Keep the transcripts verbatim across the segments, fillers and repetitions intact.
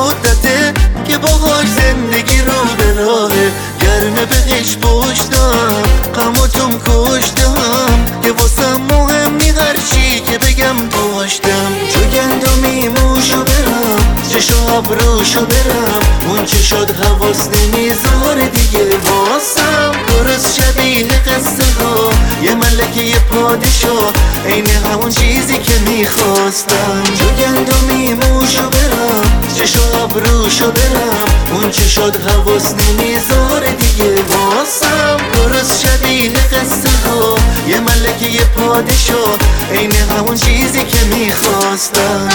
مدته که باهاش زندگی رو به راهه. گرمه بهش پشتم غماتم کشتم که واسم مهم نی هرچی که بگم پشتم. جو گندمی موشو برم چشو ابروشو برم اون چه شد حواس نمیذار دیگه واسم. درست شبیه قصه ها یه ملکه یه پادشاه عین همون چیزی که میخواستم. جو گندمی موشو برم چشو ابروشو برم اون چه شد حواس نمیذار دیگه واسم. درست شبیه قصه ها یه ملکه یه پادشاه عین همون چیزی که میخواستم.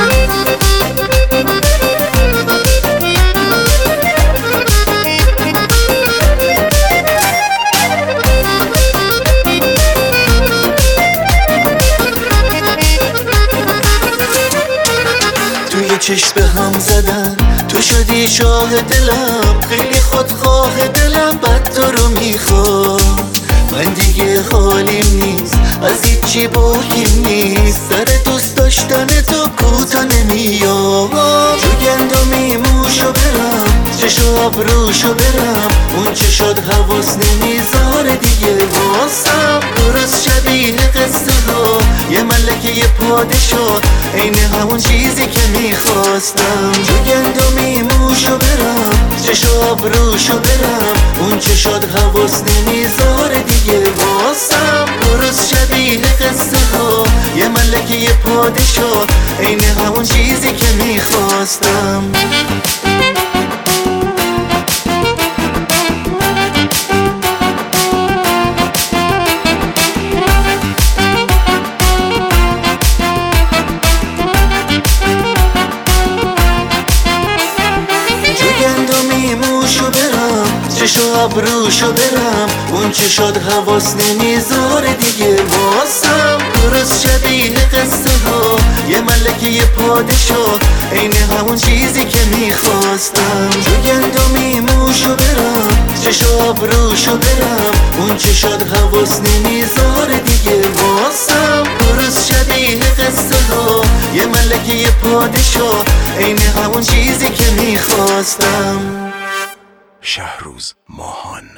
توی چشم به هم زدن تو شدی شاه دلم، خیلی خودخواه دلم بد تو رو میخوام. من دیگه حالیم نیست از هیچی باکیم نیست، سر دوست داشتن تو کوتا نمیام. جو گندمی موشو برم چشو ابروشو برم اون چه شد حواس نمیذار دیگه واسم. درست شبیه قصه ها یه ملکه یه پادشاه عین همون چیزی که میخواستم. جو گندمی موشو برم چشو ابروشو برم اون چه شد حواس نمیذار دیگه واسم. درست شبیه قصه ها یه ملکه یه پادشاه عین همون چیزی که میخواستم. چشو ابروشو برم اون چه شد حواس نمیذار دیگه واسم. درست شبیه قصه ها یه ملکه یه پادشاه عین همون چیزی که میخواستم. جو گندمی موشو برم چشو ابروشو برم اون چه شد حواس نمیذار دیگه واسم. درست شبیه قصه ها یه ملکه یه پادشاه عین همون چیزی که میخواستم. شهروز ماهان.